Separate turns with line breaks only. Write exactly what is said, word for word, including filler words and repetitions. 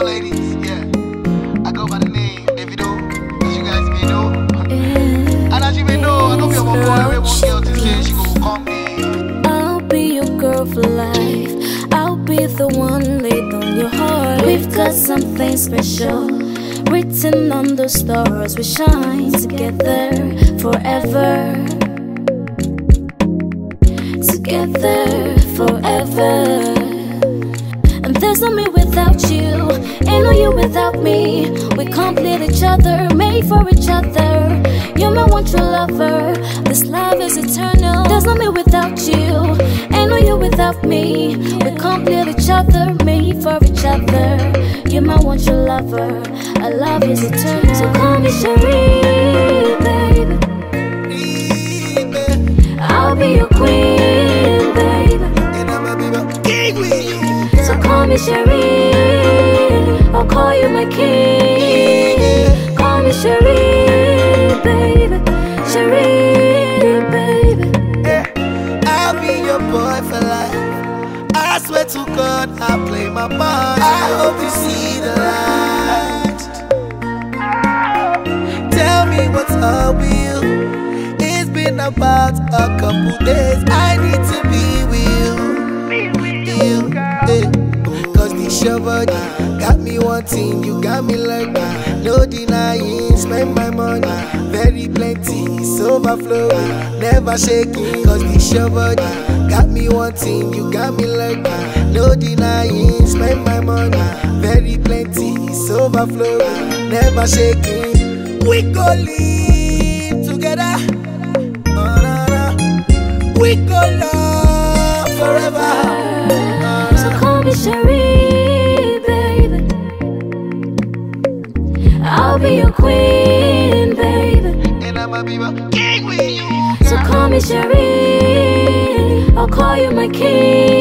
on, ladies? Yeah. I go by the name Davido, as you guys may know. And as you may know, I don't be a one boy, every one girl to say she gon' call me.
I'll be your girl for life. I'll be the one laid on your heart. We've got something special written on the stars. We shine together forever. Together forever. And there's no me without you, ain't no you without me. We complete each other, made for each other. You're my one true lover, this love is eternal. There's no me without you, ain't no you without me. We complete each other, made for each other. You're my one true lover, our love is eternal. So call me Cherie, baby. I'll be your queen, baby. So call me Cherie, I'll call you my king. Call me Cherie, baby. Cherie, baby.
Yeah. I'll be your boy for life. I swear to God, I'll play my part. I hope you see the light. Tell me what's up with you. It's been about a couple days. I need to be with you. You, eh. Cause this your body got me wanting, you got me like no denying. Spend my money, very plenty, it's overflowing, never shaking. Cause this your body got me wanting, you got me like no denying. Spend my money, very plenty, it's overflowing, never shaking. We go live together, oh, nah, nah. We go love forever.
Call me Cherie, baby. I'll be your queen, baby.
And I'ma be my king with you.
So call me Cherie, I'll call you my king.